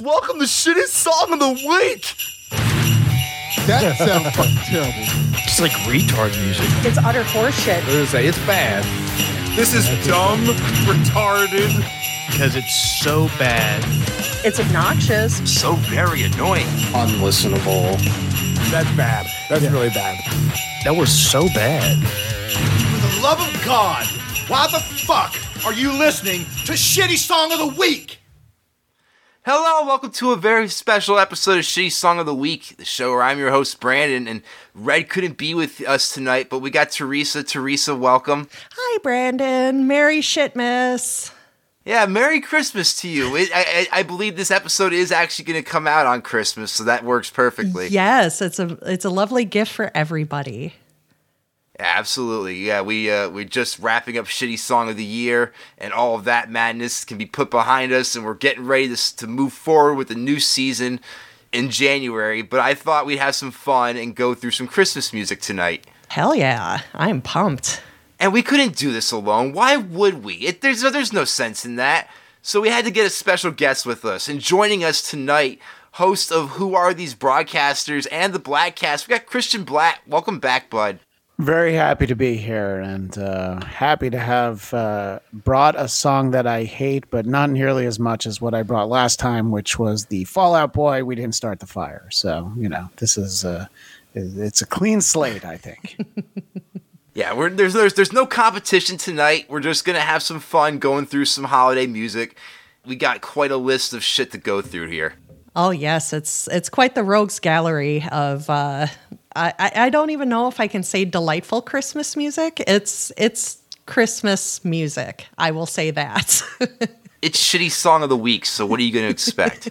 Welcome to Shitty Song of the Week! That sounds fucking terrible. It's like retard music. It's utter horseshit. I was gonna say, it's bad. This is dumb, retarded. Because it's so bad. It's obnoxious. So very annoying. Unlistenable. That's bad. That's really bad. That was so bad. For the love of God, why the fuck are you listening to Shitty Song of the Week? Hello, welcome to a very special episode of Shitty Song of the Week, the show where I'm your host, Brandon, and Red couldn't be with us tonight, but we got Teresa. Teresa, welcome. Hi, Brandon. Merry Shitmas. Yeah, Merry Christmas to you. I believe this episode is actually going to come out on Christmas, so that works perfectly. Yes, it's a lovely gift for everybody. Yeah, absolutely. Yeah, we're just wrapping up Shitty Song of the Year, and all of that madness can be put behind us, and we're getting ready to move forward with the new season in January. But I thought we'd have some fun and go through some Christmas music tonight. Hell yeah, I'm pumped. And we couldn't do this alone. Why would we? There's no sense in that. So we had to get a special guest with us, and joining us tonight, host of Who Are These Broadcasters and the Blackcast, we got Christian Black. Welcome back, bud. Very happy to be here and happy to have brought a song that I hate, but not nearly as much as what I brought last time, which was the Fall Out Boy, We Didn't Start the Fire. So, this is it's a clean slate, I think. Yeah, there's no competition tonight. We're just going to have some fun going through some holiday music. We got quite a list of shit to go through here. Oh, yes, it's quite the rogues gallery of... I don't even know if I can say delightful Christmas music. It's Christmas music. I will say that. It's Shitty Song of the Week, so what are you going to expect?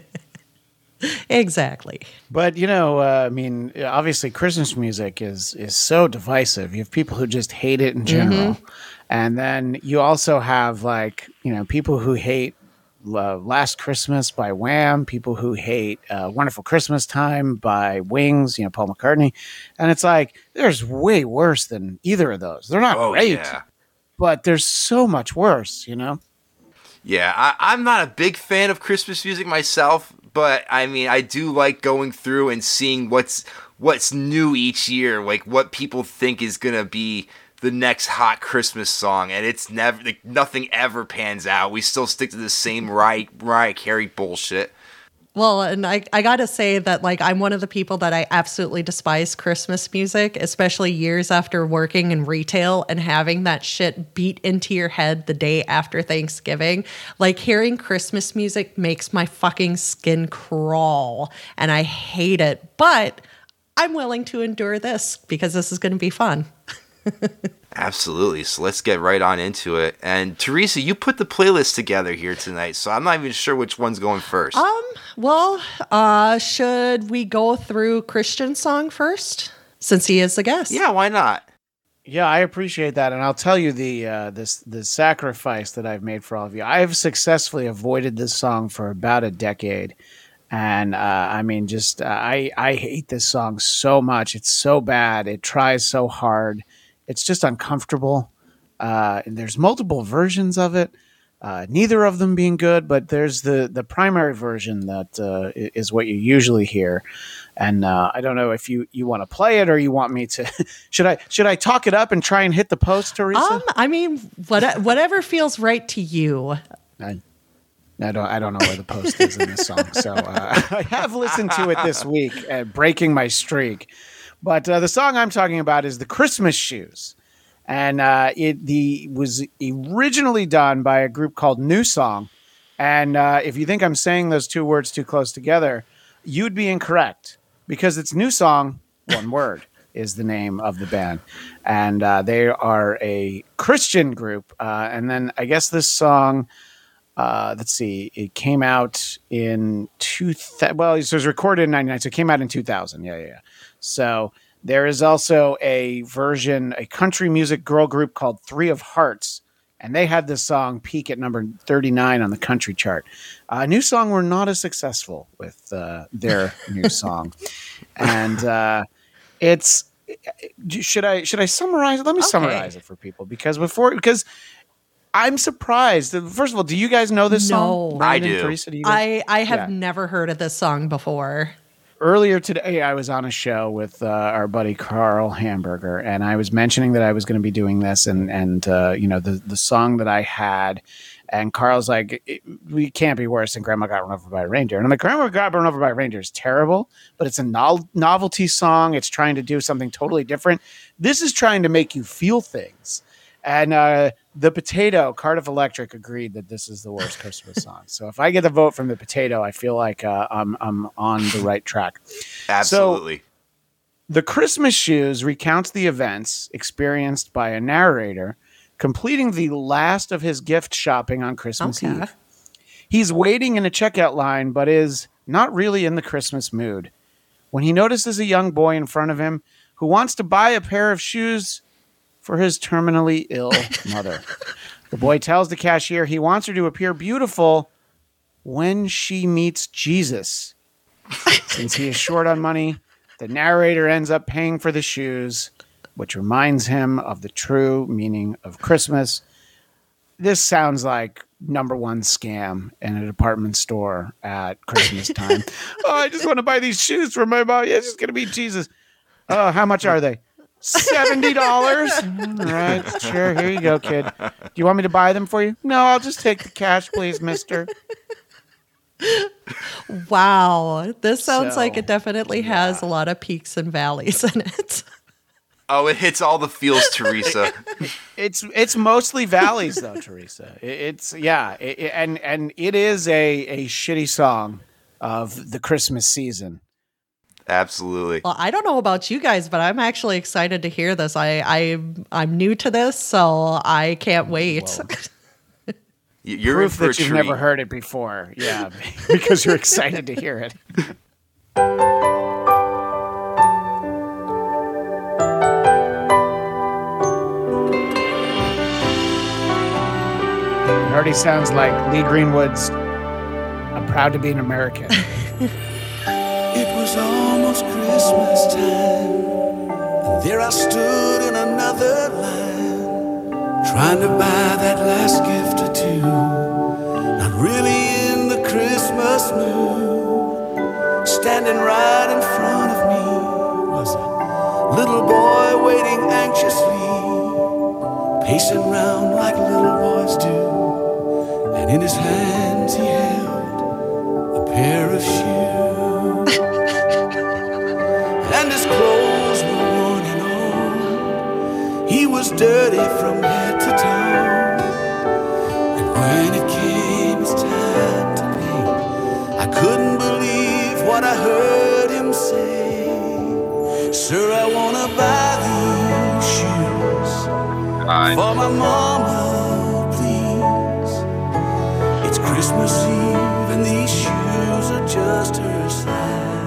Exactly. But, obviously Christmas music is so divisive. You have people who just hate it in general. Mm-hmm. And then you also have people who hate Last Christmas by Wham, people who hate Wonderful Christmas Time by Wings, Paul McCartney. And it's like, there's way worse than either of those. They're not great, but there's so much worse, Yeah, I'm not a big fan of Christmas music myself, but I do like going through and seeing what's new each year, like what people think is going to be the next hot Christmas song, and it's never, nothing ever pans out. We still stick to the same Mariah Carey bullshit. Well, and I gotta say that I'm one of the people that I absolutely despise Christmas music, especially years after working in retail and having that shit beat into your head the day after Thanksgiving. Hearing Christmas music makes my fucking skin crawl, and I hate it. But I'm willing to endure this because this is going to be fun. Absolutely. So let's get right on into it. And Teresa, you put the playlist together here tonight, so I'm not even sure which one's going first. Should we go through Christian's song first, since he is the guest? Yeah, why not? Yeah, I appreciate that, and I'll tell you the sacrifice that I've made for all of you. I have successfully avoided this song for about a decade, and I hate this song so much. It's so bad. It tries so hard. It's just uncomfortable. And there's multiple versions of it, neither of them being good, but there's the primary version that is what you usually hear. And I don't know if you want to play it or you want me to. Should I talk it up and try and hit the post, Teresa? Whatever feels right to you. I don't know where the post is in this song. So I have listened to it this week, breaking my streak. But the song I'm talking about is The Christmas Shoes. And it was originally done by a group called New Song. And if you think I'm saying those two words too close together, you'd be incorrect. Because it's New Song, one word, is the name of the band. And they are a Christian group. And then I guess this song... let's see. It came out in it was recorded in 1999, so it came out in 2000. Yeah. So there is also a version, a country music girl group called Three of Hearts, and they had this song peak at number 39 on the country chart. New Song were not as successful with their new song, and it's. Should I summarize it? Let me summarize it for people because I'm surprised. First of all, do you guys know this song? No. Brandon, I do. Teresa, do you guys? I have Yeah. never heard of this song before. Earlier today, I was on a show with our buddy Carl Hamburger, and I was mentioning that I was going to be doing this, and the song that I had, and Carl's like, "We can't be worse than Grandma Got Run Over by a Reindeer." And I'm like, "Grandma Got Run Over by a Reindeer is terrible, but it's a novelty song. It's trying to do something totally different. This is trying to make you feel things." And the Potato, Cardiff Electric, agreed that this is the worst Christmas song. So if I get a vote from the Potato, I feel like I'm on the right track. Absolutely. So, The Christmas Shoes recounts the events experienced by a narrator completing the last of his gift shopping on Christmas Okay. Eve. He's waiting in a checkout line, but is not really in the Christmas mood when he notices a young boy in front of him who wants to buy a pair of shoes for his terminally ill mother. The boy tells the cashier he wants her to appear beautiful when she meets Jesus. Since he is short on money, the narrator ends up paying for the shoes, which reminds him of the true meaning of Christmas. This sounds like number one scam in a department store at Christmas time. Oh, I just want to buy these shoes for my mom. Yeah, it's just going to be Jesus. Oh, how much are they? $70. All right, sure. Here you go, kid. Do you want me to buy them for you? No, I'll just take the cash, please, mister. Wow. This sounds So, like it definitely has a lot of peaks and valleys in it. Oh, it hits all the feels, Teresa. It's mostly valleys, though, Teresa. And it is a shitty song of the Christmas season. Absolutely. Well, I don't know about you guys, but I'm actually excited to hear this. I'm new to this, so I can't wait. You're in Proof for a that you've treat. never heard it before. Yeah, because you're excited to hear it. It already sounds like Lee Greenwood's I'm Proud to Be an American. It was almost Christmas time, and there I stood in another line, trying to buy that last gift or two, not really in the Christmas mood. Standing right in front of me was a little boy waiting anxiously, pacing round like little boys do, and in his hands he held a pair of shoes. And his clothes were worn and old, he was dirty from head to toe. And when it came his time to pay, I couldn't believe what I heard him say. Sir, I wanna buy these shoes for my mama, please. It's Christmas Eve and these shoes are just her size.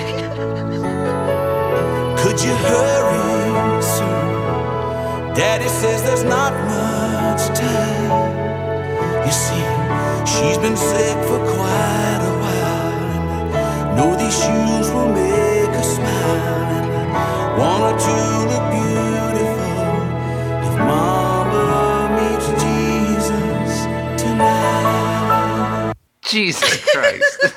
Could you hurry, sir? Daddy says there's not much time. You see, she's been sick for quite a while, and I know these shoes will make her smile, and I want her to look beautiful if Mama meets Jesus tonight. Jesus Christ.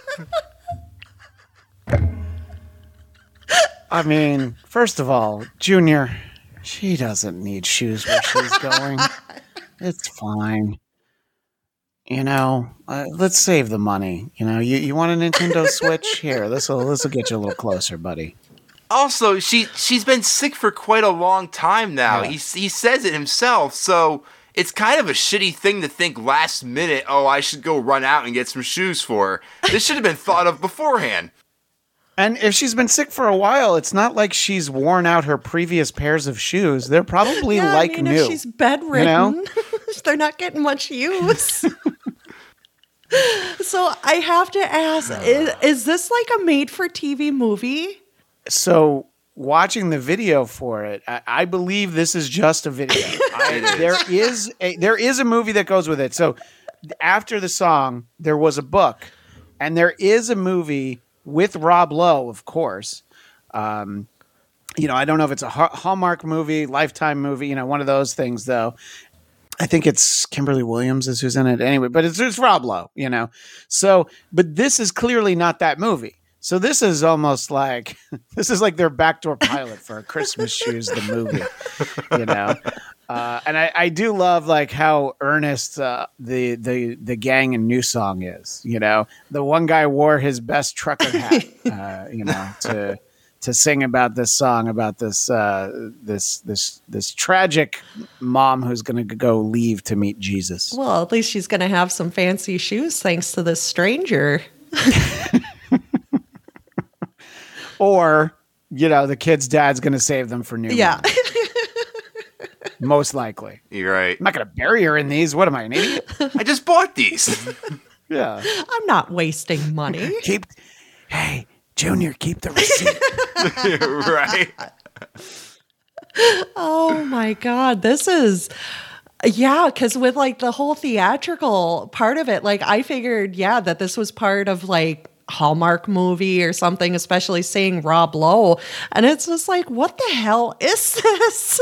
I mean, first of all, Junior, she doesn't need shoes where she's going. It's fine. You know, let's save the money. You know, you want a Nintendo Switch? Here, this'll get you a little closer, buddy. Also, she's been sick for quite a long time now. Yeah. He says it himself, so it's kind of a shitty thing to think last minute, oh, I should go run out and get some shoes for her. This should have been thought of beforehand. And if she's been sick for a while, it's not like she's worn out her previous pairs of shoes. They're probably Yeah, like I mean, new. if she's bedridden, know? they're not getting much use. So I have to ask, is this like a made-for-TV movie? So watching the video for it, I believe this is just a video. There is a movie that goes with it. So after the song, there was a book, and there is a movie with Rob Lowe, of course. You know, I don't know if it's a Hallmark movie, Lifetime movie, you know, one of those things, though. I think it's Kimberly Williams is who's in it anyway, but it's Rob Lowe, you know. So, but this is clearly not that movie. So this is almost like this is like their backdoor pilot for Christmas Shoes, the movie, you know. And I do love like how earnest the gang in New Song is. You know, the one guy wore his best trucker hat, you know, to sing about this song about this this tragic mom who's going to go leave to meet Jesus. Well, at least she's going to have some fancy shoes thanks to this stranger. Or, you know, the kid's dad's going to save them for new. Yeah. Most likely. You're right. I'm not going to bury her in these. What am I, an idiot? I just bought these. Yeah. I'm not wasting money. Hey, Junior, keep the receipt. Right. Oh my God. This is, yeah, because with like the whole theatrical part of it, like I figured, yeah, that this was part of like Hallmark movie or something, especially seeing Rob Lowe. And it's just like, what the hell is this?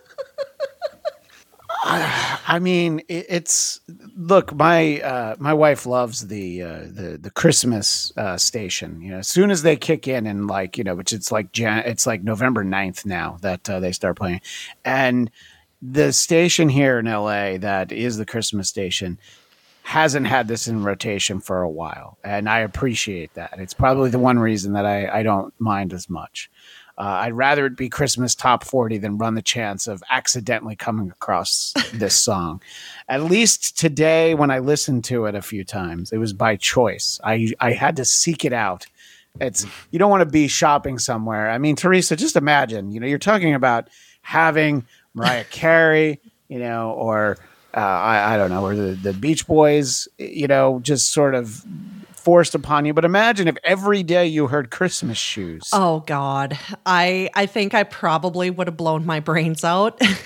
I mean, it's look. My wife loves the Christmas station. You know, as soon as they kick in and like, you know, which it's like November 9th now that they start playing, and the station here in LA that is the Christmas station hasn't had this in rotation for a while, and I appreciate that. It's probably the one reason that I don't mind as much. I'd rather it be Christmas Top 40 than run the chance of accidentally coming across this song. At least today, when I listened to it a few times, it was by choice. I had to seek it out. You don't want to be shopping somewhere. I mean, Teresa, just imagine, you know, you're talking about having Mariah Carey, you know, or I don't know, or the Beach Boys, you know, just sort of forced upon you. But imagine if every day you heard Christmas Shoes. Oh God. I think I probably would have blown my brains out. I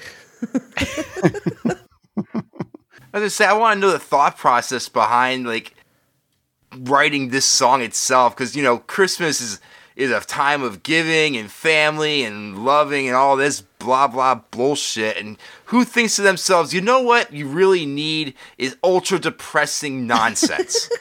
was gonna say, I want to know the thought process behind like writing this song itself, because you know Christmas is a time of giving and family and loving and all this blah blah bullshit. And who thinks to themselves, you know what you really need is ultra depressing nonsense.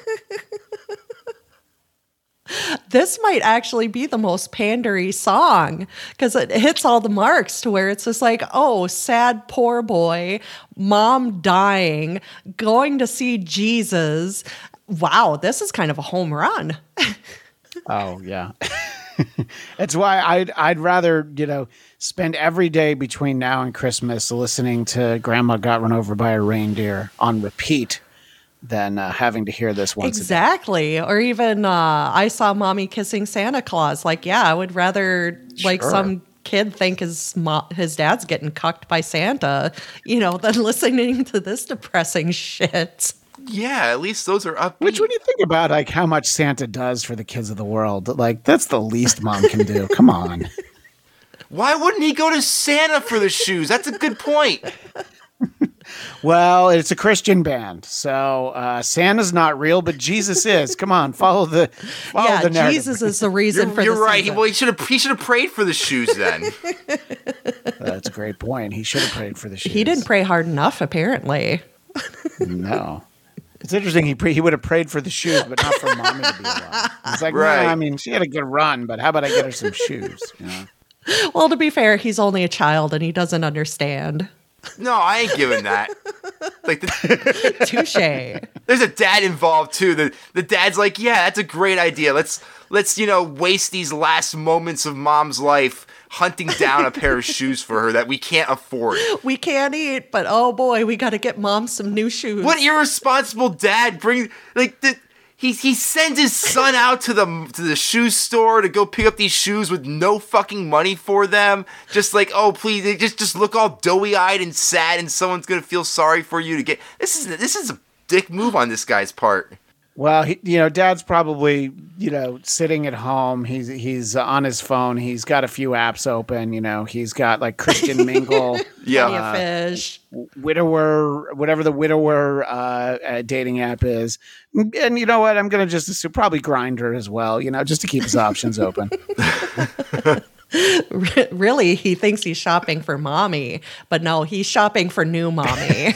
This might actually be the most pandery song because it hits all the marks to where it's just like, oh, sad poor boy, mom dying, going to see Jesus. Wow, this is kind of a home run. Oh, yeah. That's why I'd rather, you know, spend every day between now and Christmas listening to Grandma Got Run Over by a Reindeer on repeat than having to hear this once exactly. Or even I Saw Mommy Kissing Santa Claus. Like, yeah, I would rather like some kid think his dad's getting cucked by Santa, you know, than listening to this depressing shit. Yeah, at least those are upbeat. Which, when you think about like how much Santa does for the kids of the world, like that's the least mom can do. Come on. Why wouldn't he go to Santa for the shoes? That's a good point. Well, it's a Christian band, so Santa's not real, but Jesus is. Come on, follow the narrative. Jesus is the reason for. You're right. Season. Well, he should have prayed for the shoes then. That's a great point. He should have prayed for the shoes. He didn't pray hard enough, apparently. No. It's interesting. He would have prayed for the shoes, but not for mommy to be alive. He's like, right. No, I mean, she had a good run, but how about I get her some shoes? You know? Well, to be fair, he's only a child and he doesn't understand. No, I ain't giving that. Like touche. There's a dad involved too. The dad's like, yeah, that's a great idea. Let's waste these last moments of mom's life hunting down a pair of shoes for her that we can't afford. We can't eat, but oh boy, we got to get mom some new shoes. What irresponsible dad he sends his son out to the shoe store to go pick up these shoes with no fucking money for them. Just like, oh please, they just look all doughy-eyed and sad, and someone's gonna feel sorry for you to get. This is a dick move on this guy's part. Well, Dad's probably, sitting at home. He's on his phone. He's got a few apps open. He's got like Christian Mingle, Fish, Widower, whatever the Widower dating app is. And you know what? I'm gonna just assume probably Grindr as well. Just to keep his options open. Really, he thinks he's shopping for mommy, but no, he's shopping for new mommy.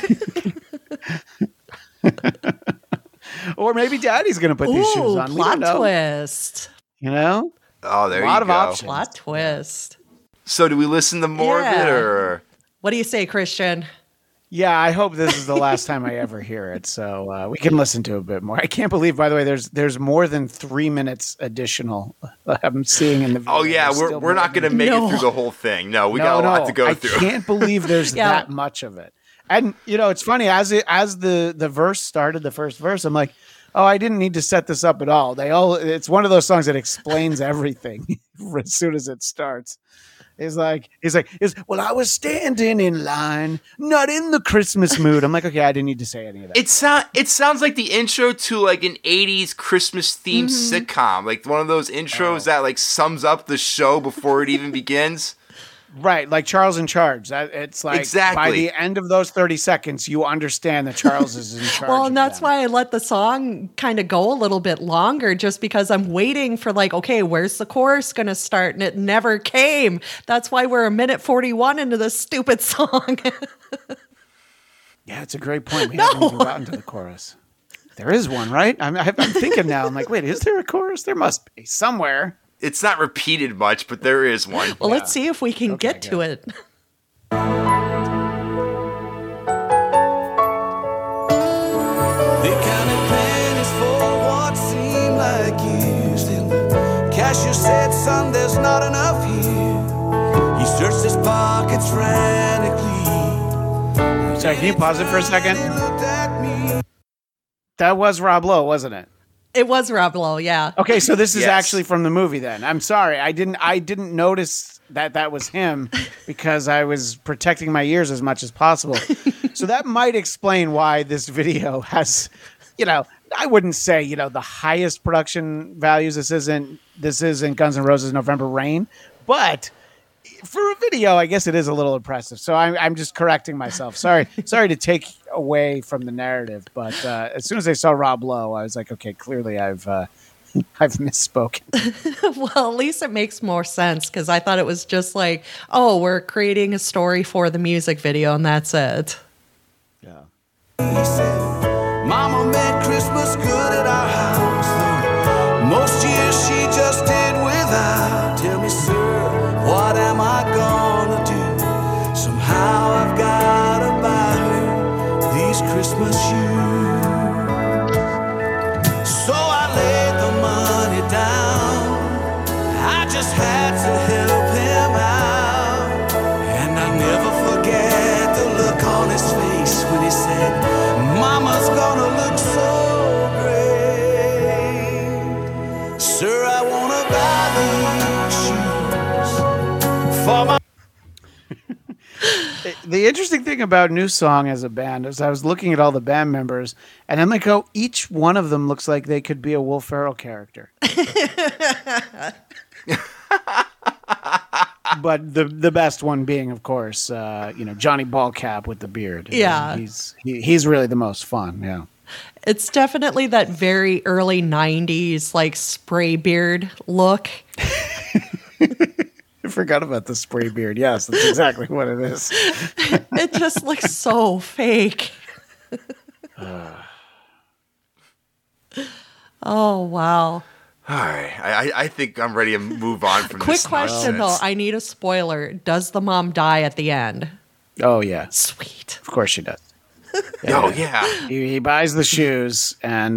Or maybe daddy's going to put these shoes Ooh, on. We don't plot know. twist. You know? Oh, there A lot you of go. options. Plot twist. So do we listen to more of it, Yeah. or? What do you say, Christian? Yeah, I hope this is the last time I ever hear it, so we can listen to it a bit more. I can't believe, by the way, there's more than 3 minutes additional I'm seeing in the video. Oh yeah, There's still we're more not going to than- make No. it through the whole thing. No, we got a lot to go I through. can't believe there's Yeah. that much of it. And it's funny as the verse started, the first verse, I'm like, oh, I didn't need to set this up at all. It's one of those songs that explains everything as soon as it starts. He's like, well, I was standing in line, not in the Christmas mood. I'm like, okay, I didn't need to say any of that. It sounds like the intro to like an 80s Christmas themed sitcom, like one of those intros that like sums up the show before it even begins. Right, like Charles in Charge. It's like Exactly. by the end of those 30 seconds, you understand that Charles is in charge. Well, and that's them. why I let the song kind of go a little bit longer, just because I'm waiting for like, okay, where's the chorus going to start? And it never came. That's why we're a minute 41 into this stupid song. Yeah, it's a great point. We haven't even gotten to the chorus. There is one, right? I'm thinking now. I'm like, wait, is there a chorus? There must be somewhere. It's not repeated much, but there is one. Well, let's see if we can get to it. They counted pennies for what seemed like years. Then the cashier said, son, there's not enough here. He searched his pockets frantically. Sorry, can you pause it for a second? He looked at me. That was Rob Lowe, wasn't it? It was Rob Lowe, yeah. Okay, so this is Yes. actually from the movie then. I'm sorry. I didn't notice that was him because I was protecting my ears as much as possible. So that might explain why this video has, I wouldn't say, the highest production values. This isn't Guns N' Roses November Rain, but for a video, I guess it is a little impressive. So I'm just correcting myself. Sorry to take away from the narrative, but as soon as I saw Rob Lowe, I was like, okay, clearly I've misspoken. Well, at least it makes more sense because I thought it was just like, oh, we're creating a story for the music video and that's it. Yeah. He said, Mama made Christmas good at our house, though most years she just did without. Tell me, sir, what am I gonna do? Somehow I've gotta buy her these Christmas shoes. So I laid the money down. I just had to help him out. And I never forget the look on his face when he said, Mama's gonna look so great. Sir, I wanna buy these shoes for my. The interesting thing about New Song as a band is I was looking at all the band members, and I'm like, oh, each one of them looks like they could be a Will Ferrell character. But the best one being, of course, Johnny Ballcap with the beard. Yeah. He's really the most fun. Yeah. It's definitely that very early 90s, like spray beard look. I forgot about the spray beard. Yes, that's exactly what it is. It just looks so fake. Oh, wow. All right, I think I'm ready to move on from Quick this question, though. nonsense. I need a spoiler. Does the mom die at the end? Oh, yeah. Sweet. Of course she does. Oh yeah. He buys the shoes and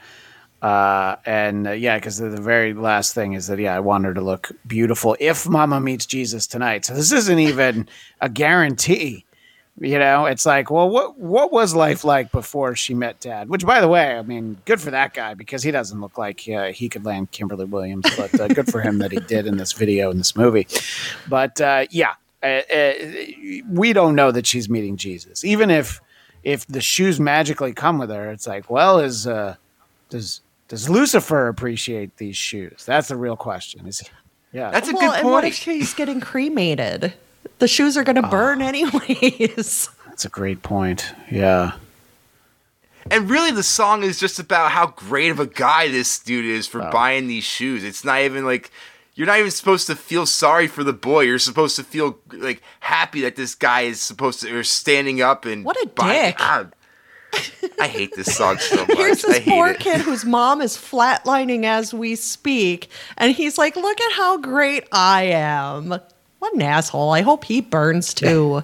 because the very last thing is that I want her to look beautiful if Mama meets Jesus tonight. So this isn't even a guarantee. It's like, well, what was life like before she met Dad? Which, by the way, I mean, good for that guy because he doesn't look like he could land Kimberly Williams, but good for him that he did in this video in this movie. But we don't know that she's meeting Jesus, even if the shoes magically come with her. It's like, well, does Lucifer appreciate these shoes? That's the real question. That's a Well, good and what point. if she's getting cremated? The shoes are going to burn anyways. That's a great point. Yeah. And really, the song is just about how great of a guy this dude is for buying these shoes. It's not even like, You're not even supposed to feel sorry for the boy. You're supposed to feel like happy that this guy is supposed to or standing up and What a dick. I hate this song so much. Here's I this hate poor it. kid whose mom is flatlining as we speak, and he's like, "Look at how great I am." What an asshole! I hope he burns too.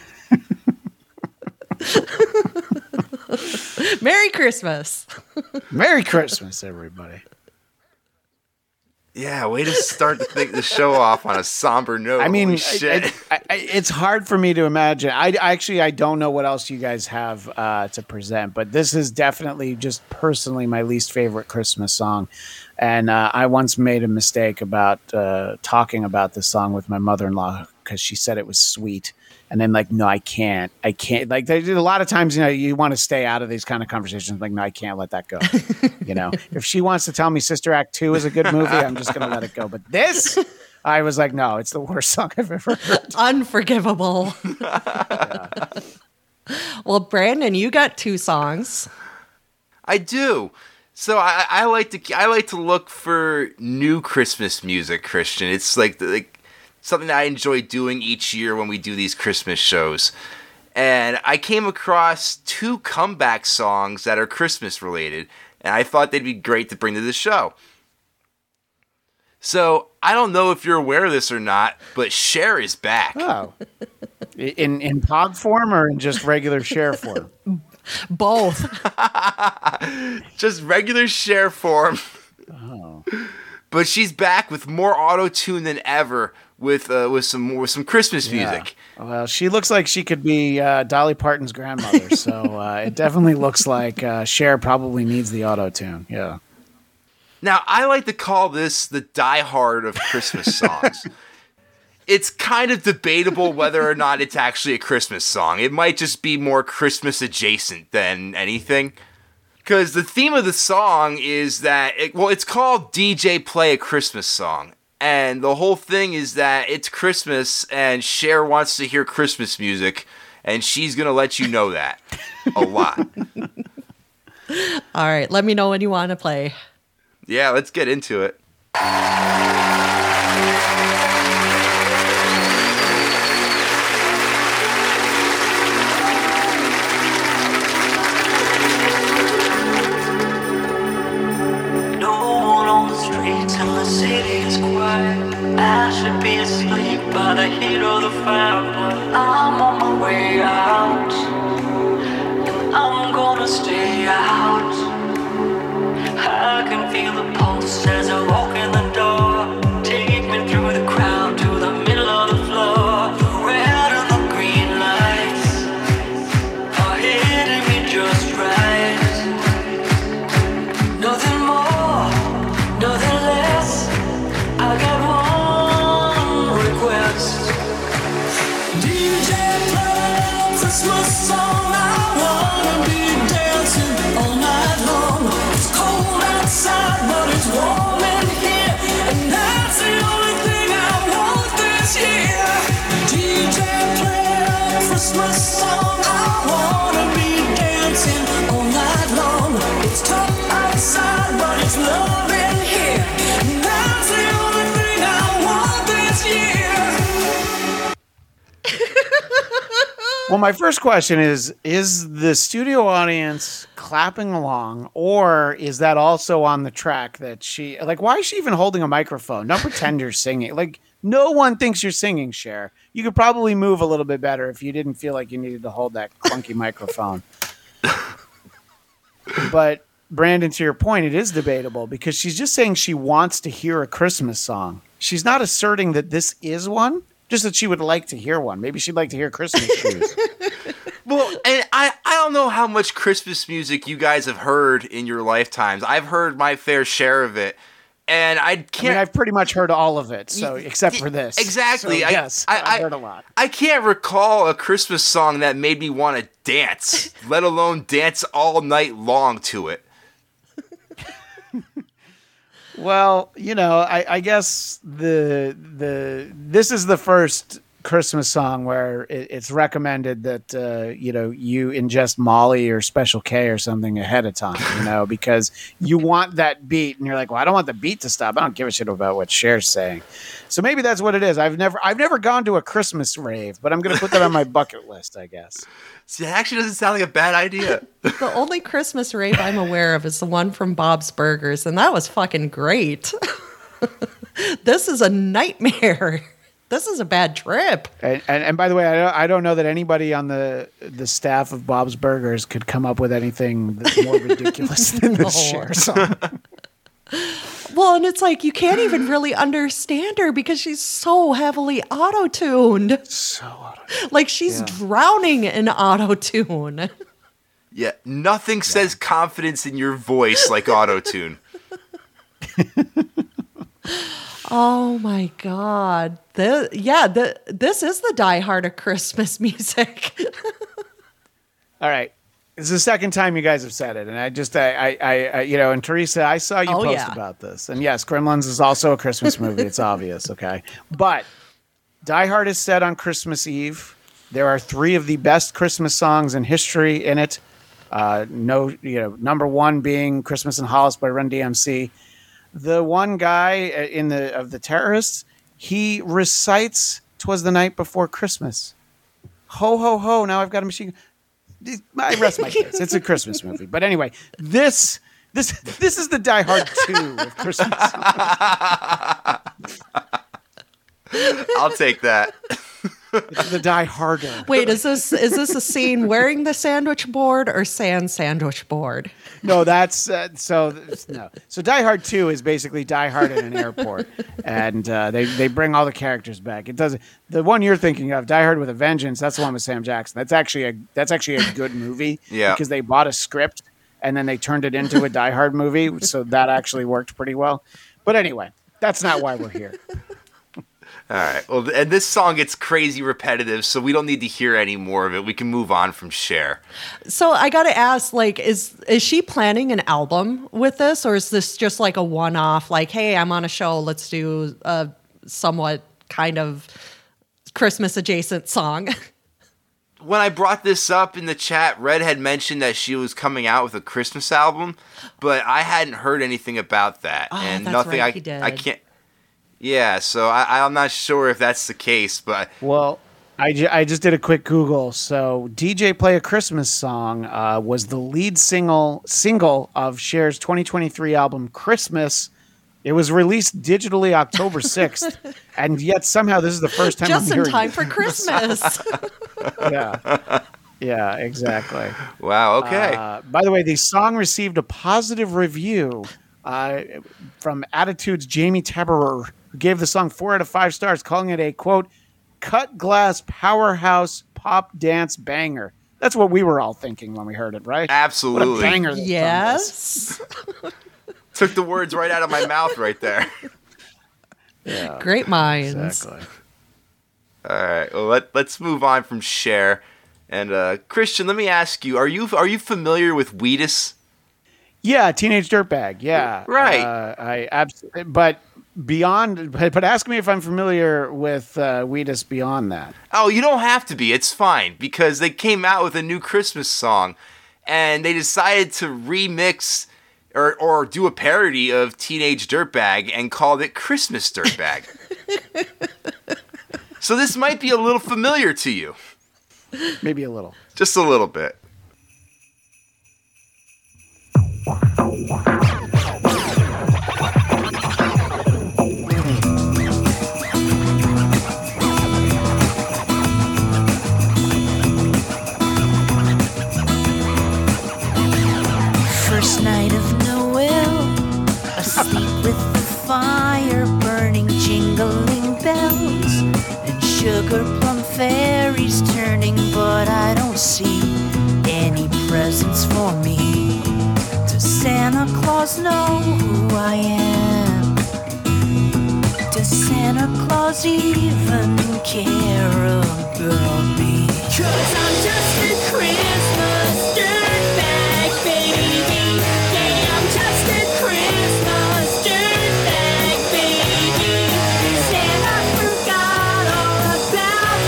Merry Christmas. Merry Christmas, everybody. Yeah, way to start the show off on a somber note. I mean, Holy shit. it's hard for me to imagine. I don't know what else you guys have to present, but this is definitely just personally my least favorite Christmas song. And I once made a mistake about talking about this song with my mother-in-law because she said it was sweet. And then like, no, I can't. Like there's a lot of times, you want to stay out of these kind of conversations. Like, no, I can't let that go. If she wants to tell me Sister Act 2 is a good movie, I'm just going to let it go. But this, I was like, no, it's the worst song I've ever heard. Unforgivable. Well, Brandon, you got 2 songs. I do. So I like to look for new Christmas music, Christian. It's like something that I enjoy doing each year when we do these Christmas shows. And I came across 2 comeback songs that are Christmas related, and I thought they'd be great to bring to the show. So I don't know if you're aware of this or not, but Cher is back. Oh, in pod form or in just regular share form? Both. Just regular Cher form. Oh. But she's back with more auto-tune than ever with some Christmas music. Well, she looks like she could be Dolly Parton's grandmother, so it definitely looks like Cher probably needs the auto-tune. Yeah. Now, I like to call this the Die Hard of Christmas songs. It's kind of debatable whether or not it's actually a Christmas song. It might just be more Christmas adjacent than anything. Because the theme of the song is that, it's called DJ Play a Christmas Song. And the whole thing is that it's Christmas and Cher wants to hear Christmas music. And she's going to let you know that a lot. All right, let me know when you want to play. Yeah, let's get into it. I should be asleep by the heat of the fire, but I'm on my way out, and I'm gonna stay out. I can feel the pulse as I walk in the door. Take me through the crowd to the middle of the floor. The red and the green lights are hitting me just right. Nothing more, nothing less. I got one request. DJ play a Christmas song. I wanna be dancing all night long. It's cold outside, but it's warm in here, and that's the only thing I want this year. DJ play a Christmas song. I wanna be dancing all night long. It's tough outside, but it's love in here, and that's the only thing I want this year. Well, my first question is the studio audience clapping along, or is that also on the track that she, like, why is she even holding a microphone? Don't pretend you're singing. Like, no one thinks you're singing, Cher. You could probably move a little bit better if you didn't feel like you needed to hold that clunky microphone. But, Brandon, to your point, it is debatable because she's just saying she wants to hear a Christmas song. She's not asserting that this is one. Just that she would like to hear one. Maybe she'd like to hear Christmas shoes. Well, and I don't know how much Christmas music you guys have heard in your lifetimes. I've heard my fair share of it. And I can't... I've pretty much heard all of it, so except for this. Exactly. So, yes, I've heard a lot. I can't recall a Christmas song that made me want to dance, let alone dance all night long to it. Well, I guess this is the first Christmas song where it's recommended that you ingest Molly or Special K or something ahead of time, because you want that beat, and you're like, well, I don't want the beat to stop. I don't give a shit about what Cher's saying. So maybe that's what it is. I've never gone to a Christmas rave, but I'm gonna put that on my bucket list, I guess. See, it actually doesn't sound like a bad idea. The only Christmas rave I'm aware of is the one from Bob's Burgers, and that was fucking great. This is a nightmare. This is a bad trip. And by the way, I don't know that anybody on the staff of Bob's Burgers could come up with anything that's more ridiculous than this Cher song. Well, and it's like you can't even really understand her because she's so heavily auto-tuned. So auto-tuned. Like she's drowning in auto-tune. Yeah, nothing says confidence in your voice like auto-tune. Oh my God. This is the Die Hard of Christmas music. All right. It's the second time you guys have said it. And and Teresa, I saw you post about this. And yes, Gremlins is also a Christmas movie. It's obvious. Okay. But Die Hard is set on Christmas Eve. There are 3 of the best Christmas songs in history in it. Number 1 being Christmas in Hollis by Run DMC. The one guy of the terrorists, he recites "'Twas the Night Before Christmas." Ho ho ho! Now I've got a machine. I rest my case. It's a Christmas movie, but anyway, this is the Die Hard 2 of Christmas. I'll take that. It's the Die Harder. Wait, is this a scene wearing the sandwich board or sans sandwich board? No, that's no. So Die Hard 2 is basically Die Hard in an airport, and they bring all the characters back. It doesn't. The one you're thinking of, Die Hard with a Vengeance, that's the one with Sam Jackson. That's actually a good movie. Yeah. Because they bought a script and then they turned it into a Die Hard movie, so that actually worked pretty well. But anyway, that's not why we're here. All right. Well, and this song gets crazy repetitive, so we don't need to hear any more of it. We can move on from Cher. So I got to ask, like, is she planning an album with this, or is this just like a one-off? Like, hey, I'm on a show. Let's do a somewhat kind of Christmas adjacent song. When I brought this up in the chat, Red had mentioned that she was coming out with a Christmas album, but I hadn't heard anything about that, and nothing. Right, he did. I can't. Yeah, so I'm not sure if that's the case, but... Well, I just did a quick Google. So DJ Play a Christmas Song was the lead single of Cher's 2023 album, Christmas. It was released digitally October 6th, and yet somehow this is the first time just I'm hearing in time it. for Christmas. Yeah, exactly. Wow, okay. By the way, the song received a positive review from Attitude's Jamie Taberer, who gave the song 4 out of 5 stars, calling it a, quote, cut glass powerhouse pop dance banger. That's what we were all thinking when we heard it, right? Absolutely. What a banger that Yes. Took the words right out of my mouth right there. Yeah, great minds. Exactly. All right. Well, let's move on from Cher. And Christian, let me ask you: Are you familiar with Wheatus? Yeah, Teenage Dirtbag. Yeah, right. I absolutely. But ask me if I'm familiar with Wheatus beyond that. Oh, you don't have to be. It's fine because they came out with a new Christmas song, and they decided to remix or do a parody of Teenage Dirtbag and called it Christmas Dirtbag. So this might be a little familiar to you. Maybe a little. Just a little bit. First night of Noel, asleep with the fire burning, jingling bells, and sugar plum fairies turning, but I don't see any presents for me. Does Santa Claus know who I am? Does Santa Claus even care about me? 'Cause I'm just a Christmas dirtbag, baby. Yeah, I'm just a Christmas dirtbag, baby. Santa forgot all about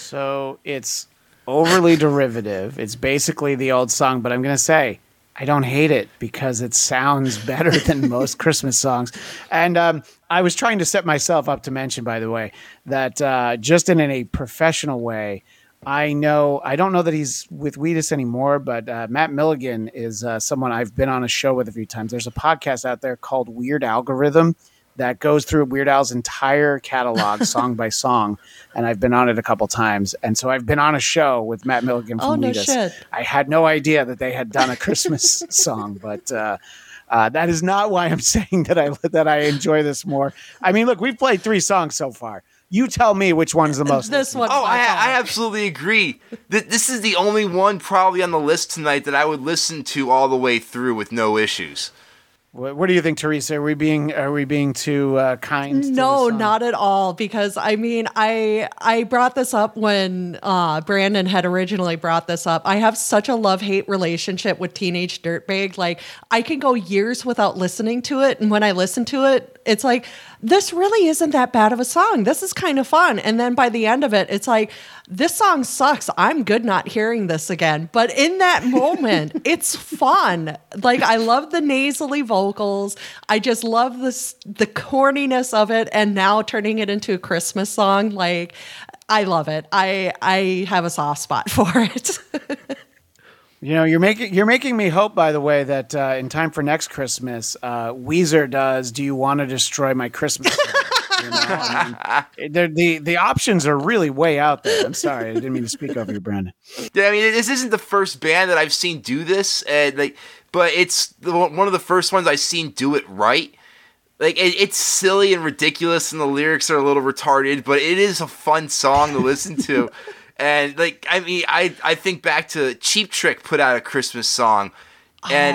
So it's overly derivative. It's basically the old song, but I'm going to say I don't hate it because it sounds better than most Christmas songs. And I was trying to set myself up to mention, by the way, that just in a professional way, I don't know that he's with Wheatus anymore, but Matt Milligan is someone I've been on a show with a few times. There's a podcast out there called Weird Algorithm that goes through Weird Al's entire catalog song by song, and I've been on it a couple times. And so I've been on a show with Matt Milligan from Wheatus. Shit. I had no idea that they had done a Christmas song, but that is not why I'm saying that I enjoy this more. I mean, look, we've played 3 songs so far. You tell me which one's the most. This one. Oh, I absolutely agree. This is the only one probably on the list tonight that I would listen to all the way through with no issues. What do you think, Teresa? Are we being too kind? No, not at all. Because I mean, I brought this up when Brandon had originally brought this up. I have such a love-hate relationship with Teenage Dirtbag. Like, I can go years without listening to it, and when I listen to it, it's like, this really isn't that bad of a song. This is kind of fun. And then by the end of it, it's like, this song sucks. I'm good not hearing this again. But in that moment, it's fun. Like, I love the nasally vocals. I just love the corniness of it. And now turning it into a Christmas song, like, I love it. I have a soft spot for it. You know, you're making me hope, by the way, that in time for next Christmas, Weezer does "Do You Want to Destroy My Christmas Tree?" You know, I mean, the options are really way out there. I'm sorry, I didn't mean to speak over you, Brandon. Yeah, I mean, this isn't the first band that I've seen do this, but it's one of the first ones I've seen do it right. Like, it's silly and ridiculous, and the lyrics are a little retarded, but it is a fun song to listen to. And, like, I mean, I think back to Cheap Trick put out a Christmas song, and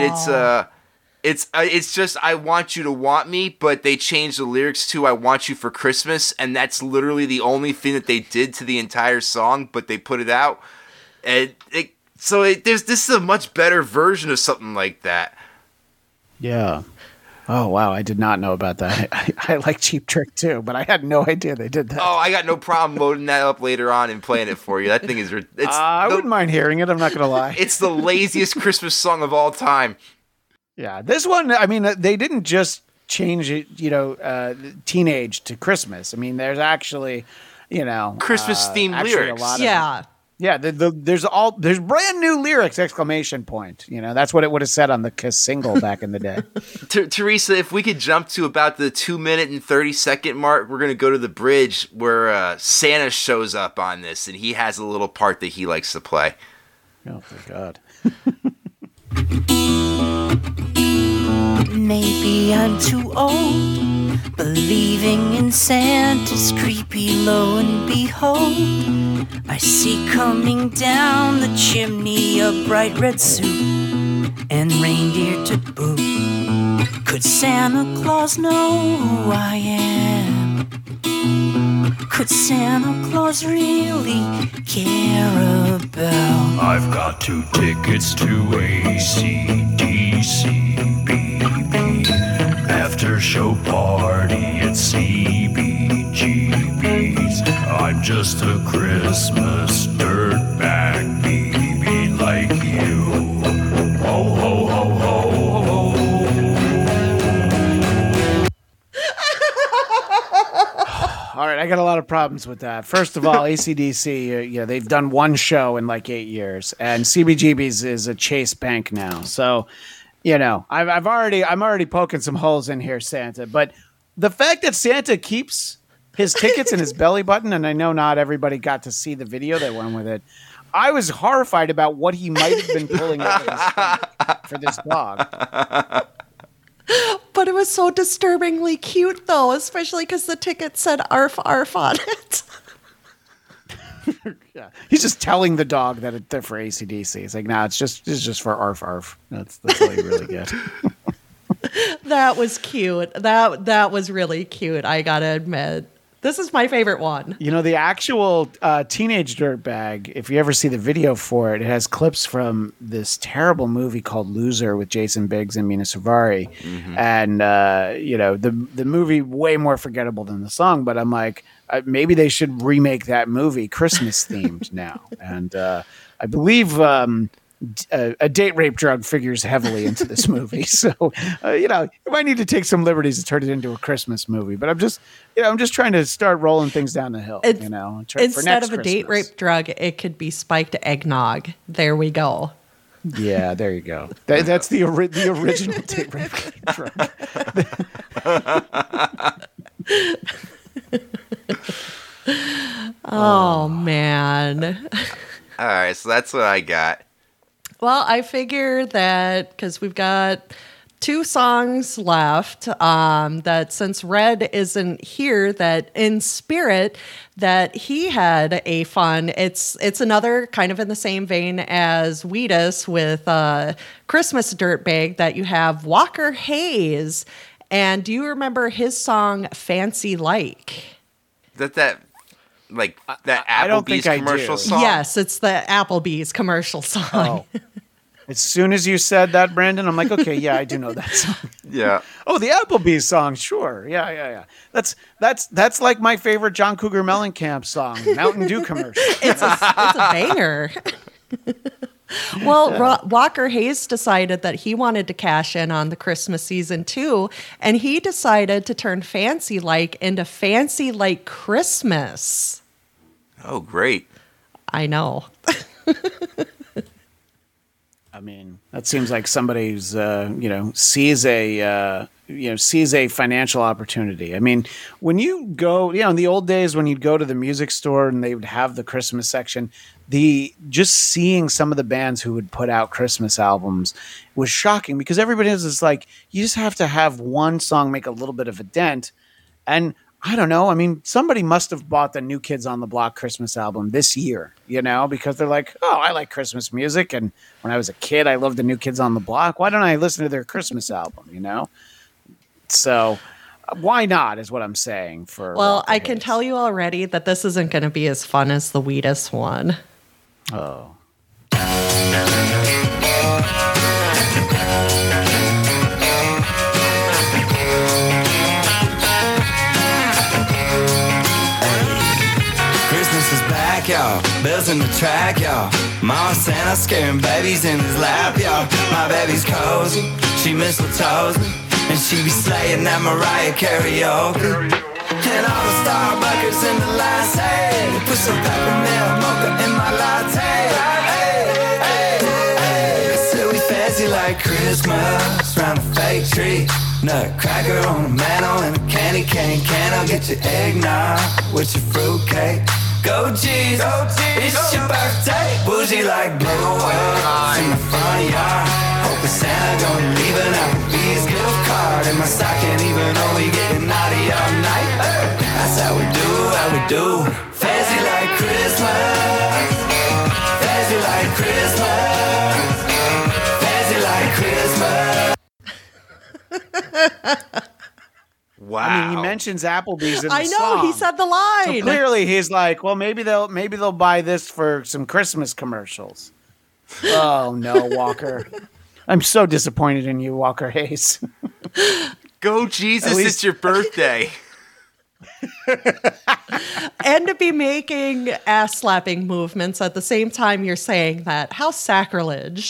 it's just "I Want You to Want Me," but they changed the lyrics to "I Want You for Christmas," and that's literally the only thing that they did to the entire song, but they put it out. And this is a much better version of something like that. Yeah. Oh, wow. I did not know about that. I like Cheap Trick, too, but I had no idea they did that. Oh, I got no problem loading that up later on and playing it for you. That thing is... I wouldn't mind hearing it. I'm not going to lie. It's the laziest Christmas song of all time. Yeah, this one, I mean, they didn't just change it, teenage to Christmas. I mean, there's actually, Christmas-themed lyrics. Yeah, there's brand new lyrics! ! You know, that's what it would have said on the Kiss single back in the day. Teresa, if we could jump to about the 2-minute and 30-second mark, we're going to go to the bridge where Santa shows up on this, and he has a little part that he likes to play. Oh, thank God. Maybe I'm too old, believing in Santa's creepy lo and behold. I see coming down the chimney a bright red suit and reindeer to boot. Could Santa Claus know who I am? Could Santa Claus really care about? I've got 2 tickets to AC/DC, baby. After show party at CBGB's. I'm just a Christmas dirtbag baby like you. Ho, ho, ho, ho, ho. All right, I got a lot of problems with that. First of all, AC/DC, they've done one show in like 8 years, and CBGB's is a Chase Bank now. So, I'm already poking some holes in here, Santa. But the fact that Santa keeps his tickets in his belly button, and I know not everybody got to see the video that went with it, I was horrified about what he might have been pulling out of his stomach for this dog. But it was so disturbingly cute, though, especially because the ticket said "arf arf" on it. Yeah. He's just telling the dog that they're for AC/DC. He's like, "Nah, it's just for arf arf." That's all you really get. That was cute. That was really cute. I gotta admit, This is my favorite one. You know, the actual Teenage Dirtbag, if you ever see the video for it, it has clips from this terrible movie called Loser with Jason Biggs and Mina Suvari. And, you know, the movie way more forgettable than the song, but I'm like, maybe they should remake that movie Christmas themed now. And I believe a date rape drug figures heavily into this movie. So, you know, you might need to take some liberties to turn it into a Christmas movie. But I'm just trying to start rolling things down the hill, you know. Instead of a date rape drug, it could be spiked eggnog. There we go. Yeah, there you go. That's the original date rape drug. Oh, man. All right, so that's what I got. Well, I figure that because we've got 2 songs left, that since Red isn't here, that in spirit, that he had a fun. It's another kind of in the same vein as Wheatus with Christmas Dirtbag, that you have Walker Hayes. And do you remember his song Fancy Like? That Applebee's I don't think commercial I do. song? Yes, it's the Applebee's commercial song. Oh. As soon as you said that, Brandon, I'm like, okay, yeah, I do know that song. Yeah. Oh, the Applebee's song, sure. Yeah. That's like my favorite John Cougar Mellencamp song, Mountain Dew commercial. It's a banger. Well, Walker Hayes decided that he wanted to cash in on the Christmas season too, and he decided to turn Fancy Like into Fancy Like Christmas. Oh, great. I know. I mean, that seems like somebody's, sees a financial opportunity. I mean, when you go, in the old days when you'd go to the music store and they would have the Christmas section, just seeing some of the bands who would put out Christmas albums was shocking because everybody is just like, you just have to have one song make a little bit of a dent. And I don't know. I mean, somebody must have bought the New Kids on the Block Christmas album this year, because they're like, oh, I like Christmas music. And when I was a kid, I loved the New Kids on the Block. Why don't I listen to their Christmas album, So why not is what I'm saying. Well, I can tell you already that this isn't going to be as fun as the Wheatus one. Oh. Y'all, bells in the track, y'all. Mama Santa scaring babies in his lap, y'all. My baby's cozy, she mistletoes me, and she be slaying that Mariah karaoke. And all the Starbuckers in the last, hey, put some peppermint mocha in my latte. Hey, so we fancy like Christmas round a fake tree. Nutcracker on a mantle and a candy cane can. I'll get your eggnog with your fruitcake. Go Jesus, it's your birthday. Bougie like blow-away in the front yard. Hoping Santa gonna leave an Applebee's gift card in my stocking, even though we getting naughty all night. That's how we do. Fancy like Christmas. Fancy like Christmas. Fancy like Christmas. Wow. I mean, he mentions Applebee's in the I know, song. he said the line. So clearly he's like, well, maybe they'll buy this for some Christmas commercials. Oh no, Walker. I'm so disappointed in you, Walker Hayes. Go Jesus, it's your birthday. And to be making ass slapping movements at the same time you're saying that. How sacrilege.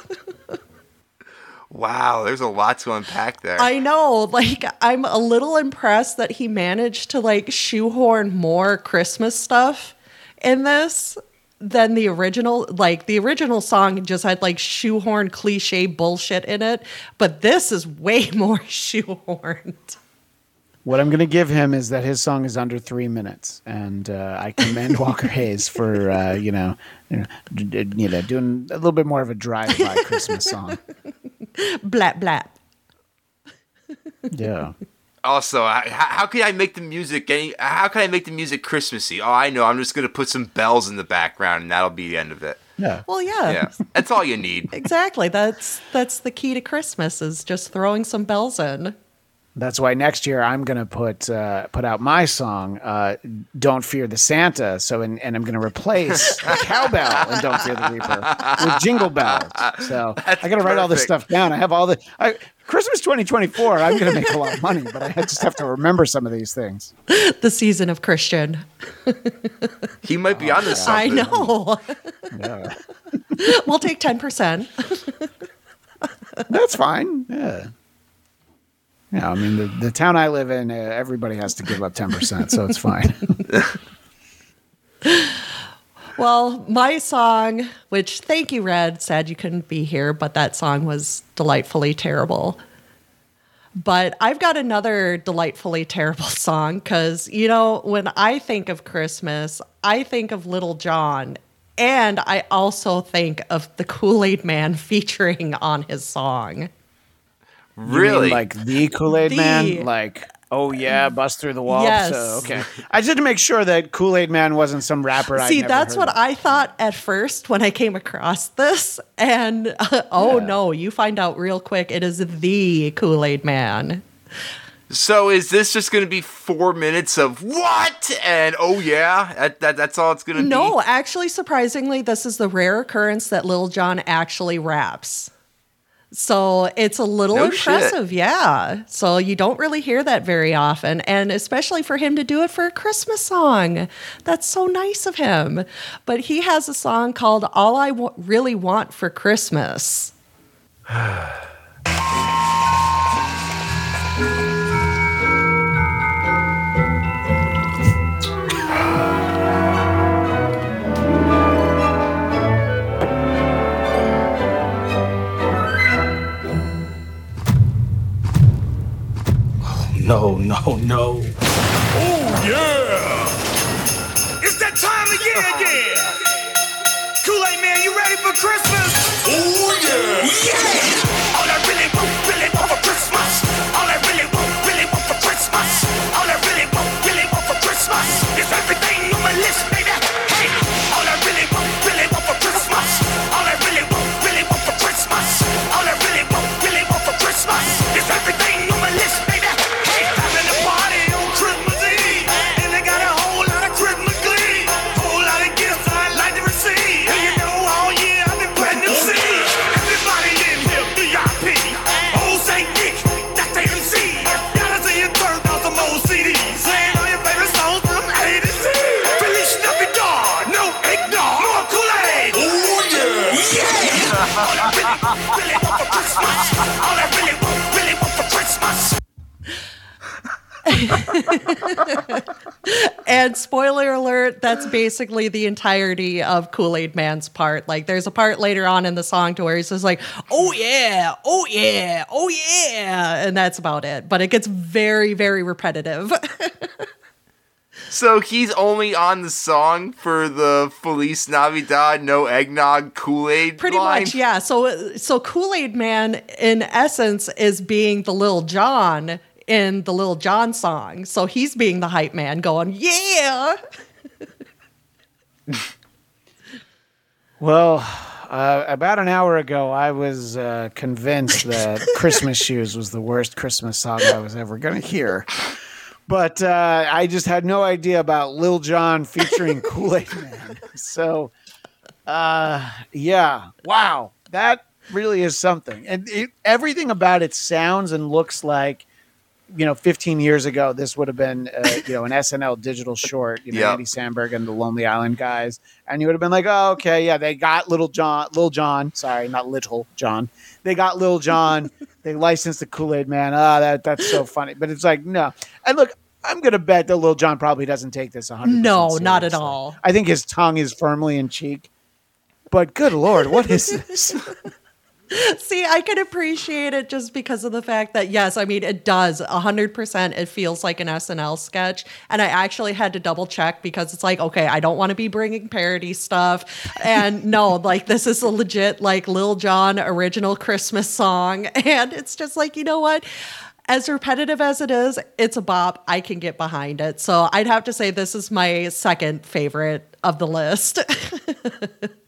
Wow, there's a lot to unpack there. I know. I'm a little impressed that he managed to shoehorn more Christmas stuff in this than the original. The original song just had shoehorn cliche bullshit in it, but this is way more shoehorned. What I'm going to give him is that his song is under 3 minutes, and I commend Walker Hayes for doing a little bit more of a drive-by Christmas song. Blap blap. Yeah. Also, how can I make the music? How can I make the music Christmassy? Oh, I know. I'm just going to put some bells in the background, and that'll be the end of it. Yeah. Well, yeah. Yeah, that's all you need. Exactly. That's the key to Christmas is just throwing some bells in. That's why next year I'm going to put out my song, "Don't Fear the Santa." And I'm going to replace the cowbell in "Don't Fear the Reaper" with jingle bells. So I got to write all this stuff down. I have all Christmas 2024. I'm going to make a lot of money, but I just have to remember some of these things. The season of Christian. He might be on this. I know. Yeah. We'll take 10%. That's fine. Yeah. Yeah, I mean, the town I live in, everybody has to give up 10%, so it's fine. Well, my song, which thank you, Red, sad you couldn't be here, but that song was delightfully terrible. But I've got another delightfully terrible song because, when I think of Christmas, I think of Little John. And I also think of the Kool-Aid Man featuring on his song. Really? You mean like the Kool-Aid Man? Like, oh yeah, bust through the wall? Yes. Okay. I just had to make sure that Kool-Aid Man wasn't some rapper I'd See, never that's heard what of. I thought at first when I came across this. And no, you find out real quick it is the Kool-Aid Man. So is this just going to be 4 minutes of what? And oh yeah, that's all it's going to be? No, actually, surprisingly, this is the rare occurrence that Lil Jon actually raps. So it's a little impressive, yeah. So you don't really hear that very often, and especially for him to do it for a Christmas song. That's so nice of him. But he has a song called All I Really Want for Christmas. No. Oh, yeah! It's that time of year again! Kool-Aid Man, you ready for Christmas? Oh, yeah! Yeah! All I really want for Christmas. All I really want for Christmas. All I really want for Christmas is everything on my list, baby. Hey! All I really want for Christmas. All I really want for Christmas. All I really want for Christmas is everything on my list, baby. And spoiler alert, that's basically the entirety of Kool-Aid Man's part. Like, there's a part later on in the song to where he's just like, oh yeah, oh yeah, oh yeah. And that's about it. But it gets very, very repetitive. So he's only on the song for the Feliz Navidad, no eggnog, Kool-Aid Pretty line? much, yeah. So Kool-Aid Man, in essence, is being the Lil Jon in the Lil Jon song. So he's being the hype man going, yeah. Well, about an hour ago, I was convinced that Christmas Shoes was the worst Christmas song I was ever going to hear. But I just had no idea about Lil Jon featuring Kool-Aid Man. So, yeah. Wow. That really is something. And everything about it sounds and looks like, 15 years ago, this would have been, an SNL digital short, Andy Samberg and the Lonely Island guys. And you would have been like, oh, okay, yeah, they got Lil Jon. Sorry, not Little John. They got Lil Jon. They licensed the Kool-Aid Man. That's so funny. But it's like, no. And look, I'm going to bet that Lil Jon probably doesn't take this 100%. No, not seriously. at all. I think his tongue is firmly in cheek. But good Lord, what is this? See, I can appreciate it just because of the fact that, yes, I mean, it does 100%. It feels like an SNL sketch. And I actually had to double check because it's like, okay, I don't want to be bringing parody stuff. And no, like, this is a legit, like, Lil Jon original Christmas song. And it's just like, you know what? As repetitive as it is, it's a bop. I can get behind it. So I'd have to say this is my second favorite of the list.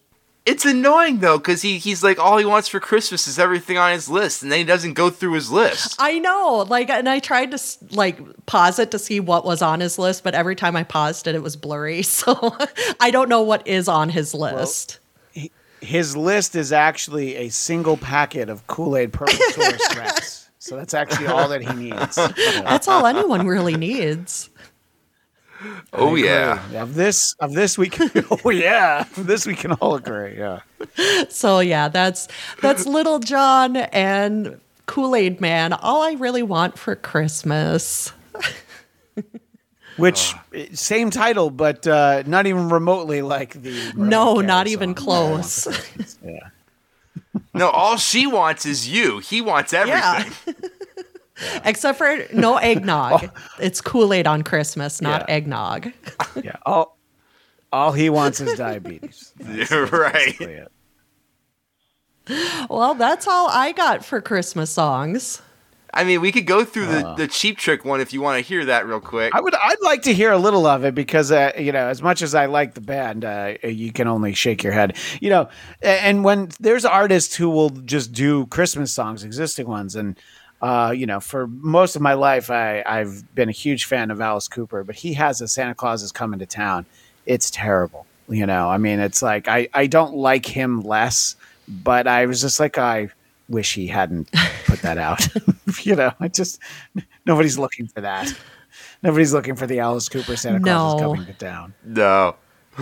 It's annoying though, because he's like, all he wants for Christmas is everything on his list, and then he doesn't go through his list. I know, like, and I tried to like pause it to see what was on his list, but every time I paused it, it was blurry. So I don't know what is on his list. Well, his list is actually a single packet of Kool-Aid Purple Taurus Rex. So that's actually all that he needs. That's all anyone really needs. Oh yeah. Of this we can Of this we can all agree. Yeah. So yeah, that's Little John and Kool-Aid Man. All I really want for Christmas. Which same title, but not even remotely like the No, not song. even close. Yeah. No, all she wants is you. He wants everything. Yeah. Except for no eggnog. It's Kool-Aid on Christmas, not eggnog. Yeah. All he wants is diabetes. You're right. Well, that's all I got for Christmas songs. I mean, we could go through the Cheap Trick one if you want to hear that real quick. I'd like to hear a little of it because as much as I like the band, you can only shake your head. And when there's artists who will just do Christmas songs, existing ones, and for most of my life, I've been a huge fan of Alice Cooper, but he has a Santa Claus is Coming to Town. It's terrible. I mean, it's like I don't like him less, but I was just like I wish he hadn't put that out. Nobody's looking for that. Nobody's looking for the Alice Cooper Santa Claus is Coming to Town. No.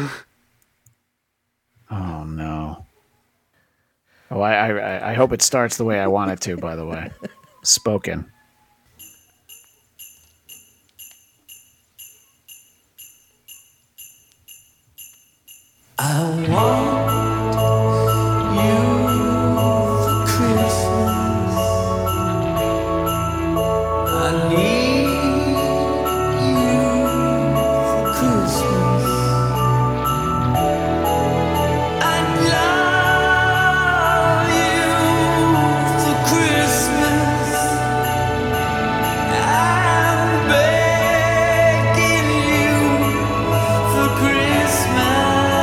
Oh no. Oh, I hope it starts the way I want it to, by the way. Spoken. I want you for Christmas. I need you for Christmas. I love you for Christmas. I'm begging you for Christmas.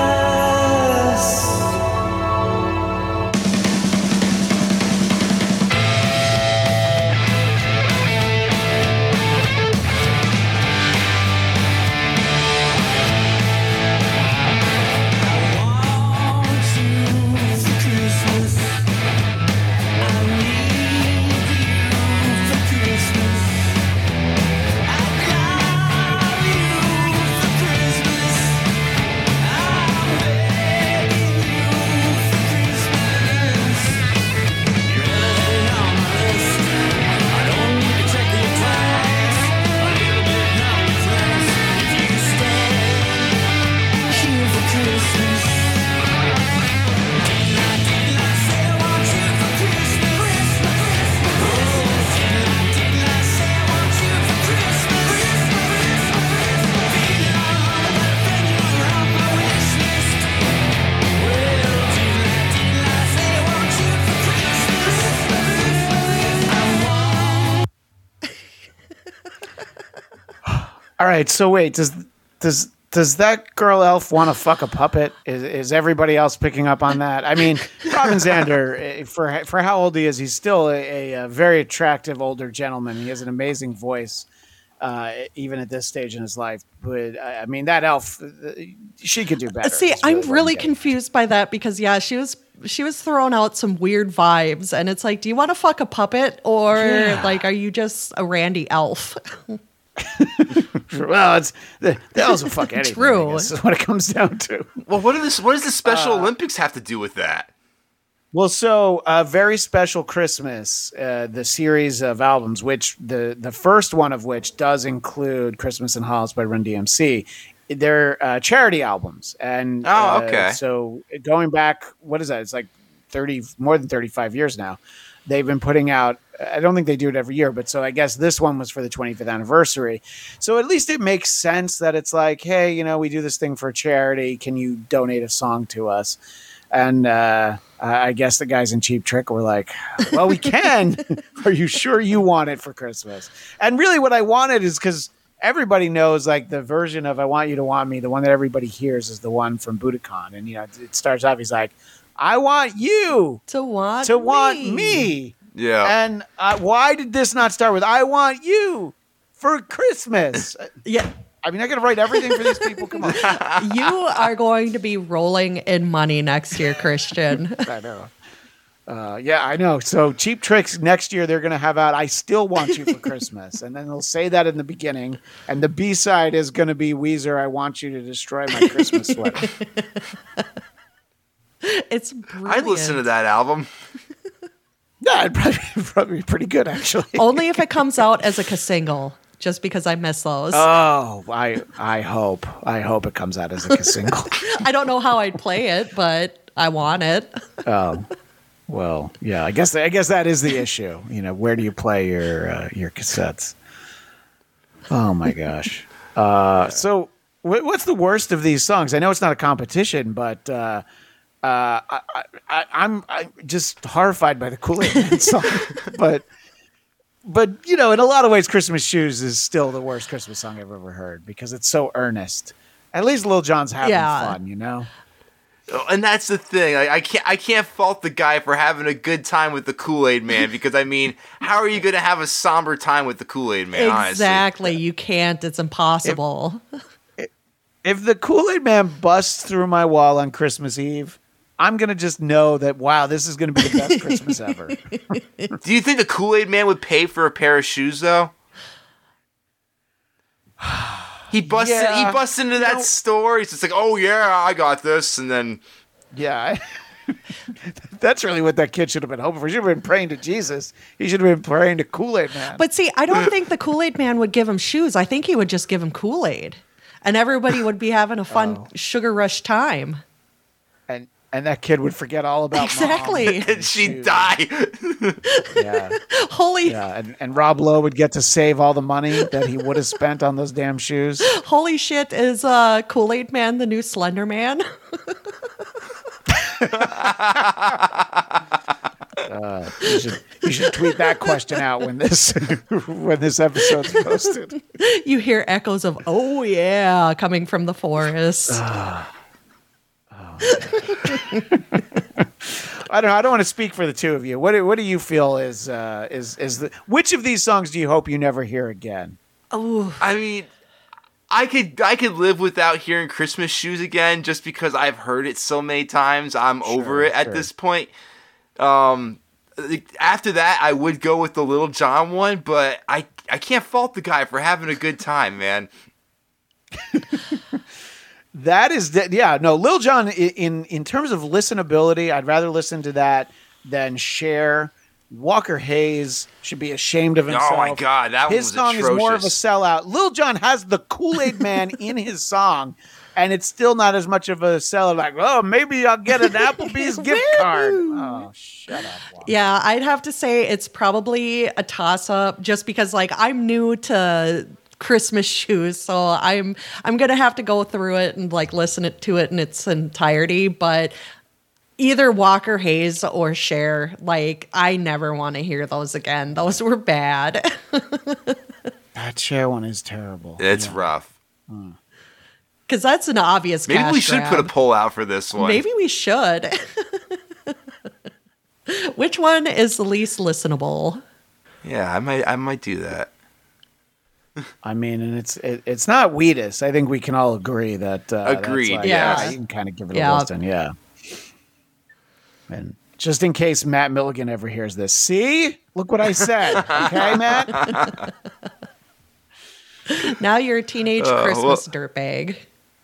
All right, so wait, does that girl elf want to fuck a puppet? Is everybody else picking up on that? I mean, Robin Zander, for how old he is, he's still a very attractive older gentleman. He has an amazing voice, even at this stage in his life. But I mean, that elf, she could do better. See, I'm really confused by that because she was throwing out some weird vibes, and it's like, do you want to fuck a puppet or like, are you just a randy elf? Well, it's the elves will fuck anything. True. This is what it comes down to. Well, what does the Special Olympics have to do with that? Well, so Very Special Christmas, the series of albums, which the first one of which does include Christmas in Hollis by Run DMC. They're charity albums. And okay. So going back, what is that? It's like more than 35 years now. They've been putting out, I don't think they do it every year, but so I guess this one was for the 25th anniversary. So at least it makes sense that it's like, hey, we do this thing for charity. Can you donate a song to us? And I guess the guys in Cheap Trick were like, well, we can. Are you sure you want it for Christmas? And really what I wanted is because everybody knows like the version of "I Want You to Want Me," the one that everybody hears is the one from Budokan, and it starts off. He's like, "I want you to want me." Yeah. And why did this not start with "I want you for Christmas"? Yeah. I mean, I got to write everything for these people. Come on. You are going to be rolling in money next year, Christian. I know. Yeah, I know. So Cheap Tricks next year, they're going to have out "I Still Want You for Christmas." And then they'll say that in the beginning. And the B-side is going to be Weezer, "I Want You to Destroy My Christmas Sweater." It's brilliant. I'd listen to that album. Yeah, it'd probably be pretty good, actually. Only if it comes out as a single, just because I miss those. Oh, I hope it comes out as a single. I don't know how I'd play it, but I want it. Well, yeah, I guess that is the issue. Where do you play your cassettes? Oh my gosh. So what's the worst of these songs? I know it's not a competition, but I'm just horrified by the Kool-Aid Man song. But in a lot of ways, "Christmas Shoes" is still the worst Christmas song I've ever heard because it's so earnest. At least Lil Jon's having fun, And that's the thing. I can't fault the guy for having a good time with the Kool-Aid Man because how are you going to have a somber time with the Kool-Aid Man? Exactly. Honestly? You can't. It's impossible. If the Kool-Aid Man busts through my wall on Christmas Eve, I'm going to just know that, wow, this is going to be the best Christmas ever. Do you think the Kool-Aid Man would pay for a pair of shoes, though? He busts into that store. He's just like, "Oh, yeah, I got this." And then... Yeah. That's really what that kid should have been hoping for. He should have been praying to Jesus. He should have been praying to Kool-Aid Man. But see, I don't think the Kool-Aid Man would give him shoes. I think he would just give him Kool-Aid. And everybody would be having a fun sugar rush time. And that kid would forget all about exactly. Mom. And she'd die. Yeah. Holy. Yeah. And Rob Lowe would get to save all the money that he would have spent on those damn shoes. Holy shit, is Kool-Aid Man the new Slender Man? You should tweet that question out when this episode's posted. You hear echoes of "Oh yeah" coming from the forest. I don't want to speak for the two of you. What do you feel is which of these songs do you hope you never hear again? Oh, I could live without hearing "Christmas Shoes" again just because I've heard it so many times. I'm over it at this point. After that, I would go with the Lil Jon one, but I can't fault the guy for having a good time, man. That is, Lil Jon, in terms of listenability, I'd rather listen to that than Cher. Walker Hayes should be ashamed of himself. Oh my God, that his one was song is more of a atrocious. sellout. Lil Jon has the Kool-Aid Man in his song, and it's still not as much of a sellout. Like, oh, maybe I'll get an Applebee's gift card. Oh, shut up. Walker. Yeah, I'd have to say it's probably a toss-up just because, I'm new to Christmas Shoes, so I'm gonna have to go through it and listen to it in its entirety. But either Walker Hayes or Cher, I never want to hear those again. Those were bad. That Cher one is terrible. It's rough. Because that's an obvious. Maybe cash we should grab. put a poll out for this one. Maybe we should. Which one is the least listenable? Yeah, I might do that. And it's not Wheatus. I think we can all agree that. Agreed. That's Yeah. you can kind of give it a listen. Yeah. And just in case Matt Milligan ever hears this, see, look what I said. Okay, Matt. Now you're a teenage Christmas dirtbag.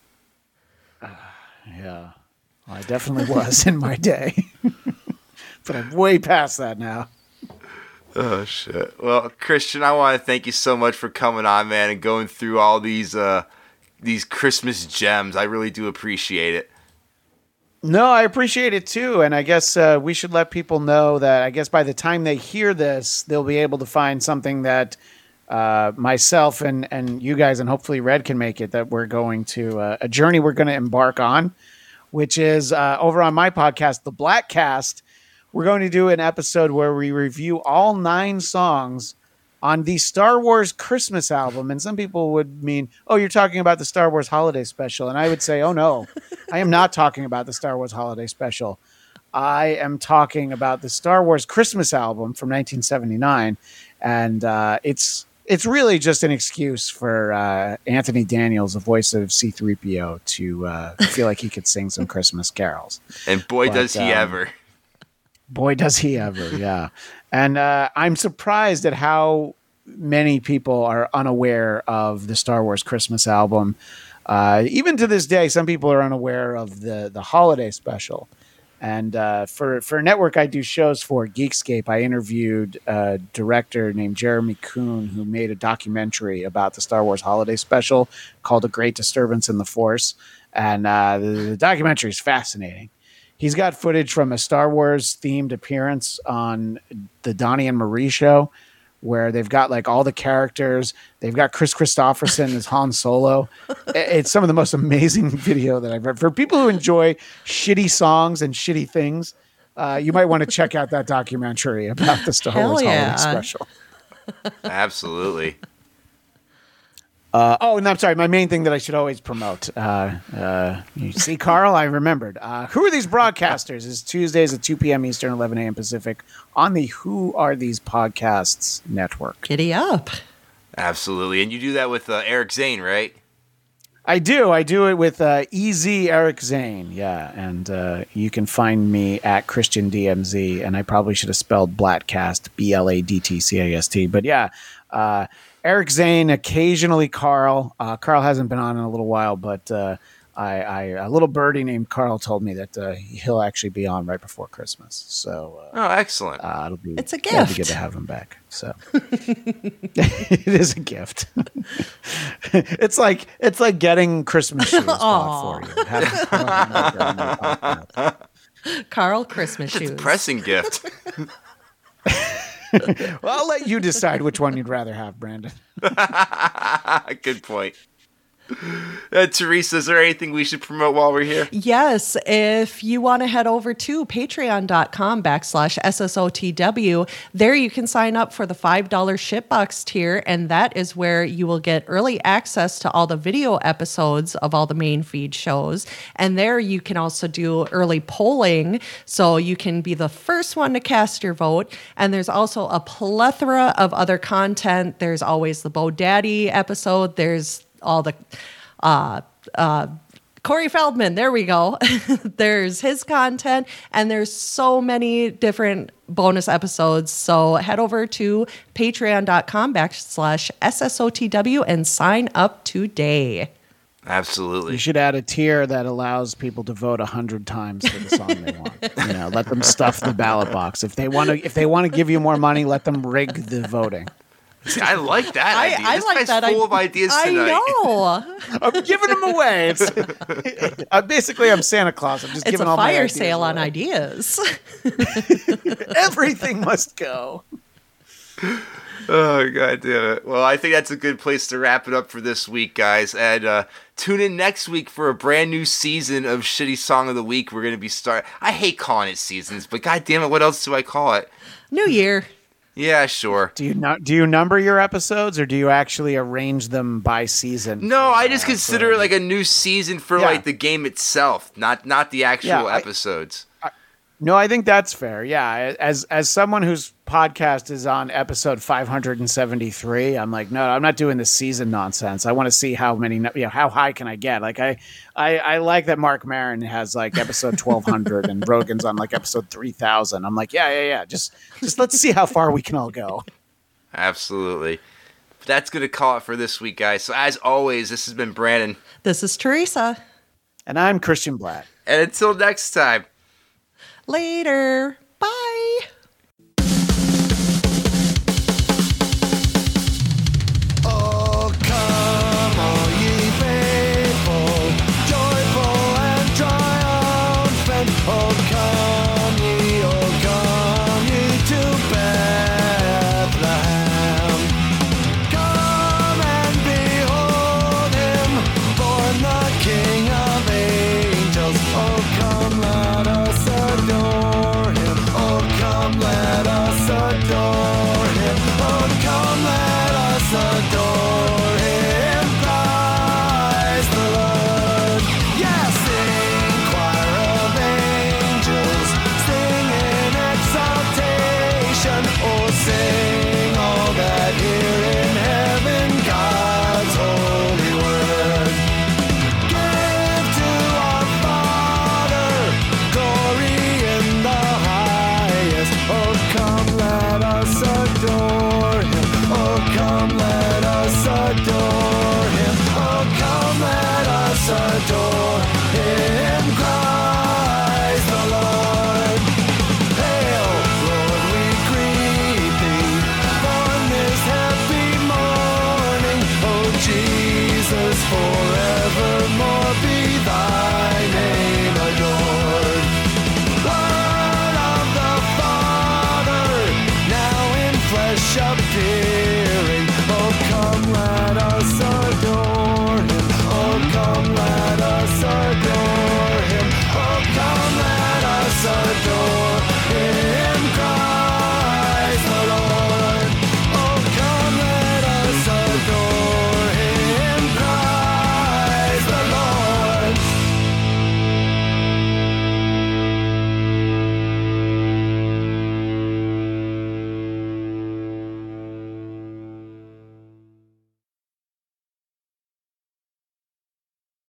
Yeah, I definitely was in my day, but I'm way past that now. Oh shit! Well, Christian, I want to thank you so much for coming on, man, and going through all these Christmas gems. I really do appreciate it. No, I appreciate it too, and I guess we should let people know that I guess by the time they hear this, they'll be able to find something that myself and you guys and hopefully Red can make it. That we're going to a journey we're going to embark on, which is over on my podcast, The Black Cast. We're going to do an episode where we review all 9 songs on the Star Wars Christmas album. And some people would mean, oh, you're talking about the Star Wars Holiday Special. And I would say, oh, no, I am not talking about the Star Wars Holiday Special. I am talking about the Star Wars Christmas album from 1979. And it's really just an excuse for Anthony Daniels, the voice of C-3PO, to feel like he could sing some Christmas carols. And boy, does he ever. Boy, does he ever, yeah. And I'm surprised at how many people are unaware of the Star Wars Christmas album. Even to this day, some people are unaware of the holiday special. And for a network I do shows for, Geekscape, I interviewed a director named Jeremy Kuhn, who made a documentary about the Star Wars holiday special called A Great Disturbance in the Force. And the documentary is fascinating. He's got footage from a Star Wars themed appearance on the Donnie and Marie show, where they've got like all the characters. They've got Chris Christopherson as Han Solo. It's some of the most amazing video that I've heard. For people who enjoy shitty songs and shitty things, you might want to check out that documentary about the Star Wars holiday special. Absolutely. And I'm sorry, my main thing that I should always promote. You see, Carl, I remembered. Who Are These Broadcasters is Tuesdays at 2 p.m. Eastern, 11 a.m. Pacific on the Who Are These Podcasts network. Giddy up. Absolutely. And you do that with Eric Zane, right? I do. I do it with Easy Eric Zane. Yeah. And you can find me at Christian DMZ. And I probably should have spelled Bladtcast, BLADTCAST. But yeah, Eric Zane, occasionally Carl. Carl hasn't been on in a little while, but a little birdie named Carl told me that he'll actually be on right before Christmas. So, excellent! It's a gift. It'll be good to have him back. So, it is a gift. It's like getting Christmas shoes bought for you. Carl Christmas shoes. It's a depressing gift. Well, I'll let you decide which one you'd rather have, Brandon. Good point. Teresa, is there anything we should promote while we're here? Yes. If you want to head over to patreon.com/SSOTW, there you can sign up for the $5 Shitbox tier, and that is where you will get early access to all the video episodes of all the main feed shows. And there you can also do early polling, so you can be the first one to cast your vote. And there's also a plethora of other content. There's always the Bo Daddy episode. There's all the Corey Feldman, there we go. There's his content, and there's so many different bonus episodes. So head over to patreon.com/SSOTW and sign up today. Absolutely. You should add a tier that allows people to vote 100 times for the song they want. Let them stuff the ballot box. If they want to give you more money, let them rig the voting. See, I like that idea. I this like guy's that. full of ideas tonight. I know. I'm giving them away. Basically, I'm Santa Claus. I'm just It's giving a all my fire ideas sale away. on ideas. Everything must go. Oh, God damn it. Well, I think that's a good place to wrap it up for this week, guys. And tune in next week for a brand new season of Shitty Song of the Week. We're going to be I hate calling it seasons, but God damn it, what else do I call it? New Year. Yeah, sure. Do you number your episodes, or do you actually arrange them by season? No, I just consider it like a new season for like the game itself, not the actual episodes. No, I think that's fair. Yeah, as someone whose podcast is on episode 573, I'm like, no, I'm not doing this season nonsense. I want to see how many, how high can I get? Like I like that Mark Maron has like episode 1200 and Rogan's on like episode 3000. I'm like, yeah. Just let's see how far we can all go. Absolutely. But that's going to call it for this week, guys. So as always, this has been Brandon. This is Teresa. And I'm Christian Blatt. And until next time. Later.